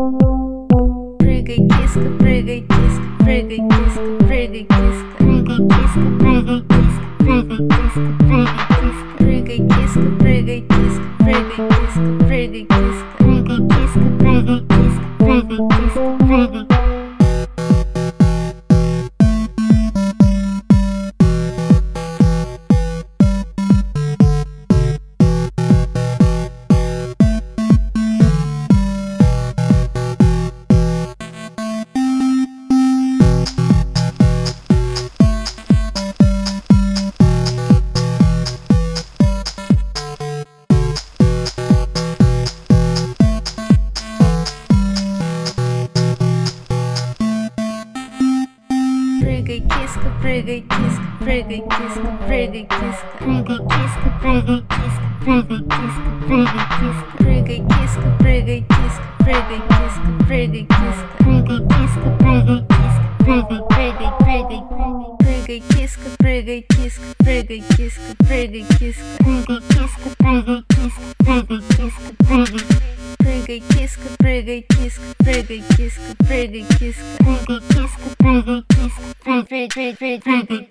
Прыгай, киска, прыгай, киска, прыгай, киска, прыгай, киска, прыгай, киска, прыгай, киска, прыгай, киска, прыгай, киска, прыгай, киска, прыгай, киска, прыгай, киска, прыгай, киска, прыгай, киска, прыгай, киска, прыгай. Прыгай, киска, прыгай, киска, прыгай, киска, прыгай, киска, прыгай, киска, прыгай, киска, прыгай, киска, прыгай, киска, прыгай, киска, прыгай, киска, прыгай, киска, прыгай, киска, прыгай, киска, прыгай, киска, прыгай, прыгай, прыгай, прыгай, киска, прыгай, киска, прыгай, киска, прыгай, киска, прыгай, киска, прыгай, киска, прыгай, киска, прыгай. Прыгай, киска, прыгай, киска, прыгай, киска, прыгай, киска, прыгай, киска, прыгай, киска, прыгай, прыгай, прыгай.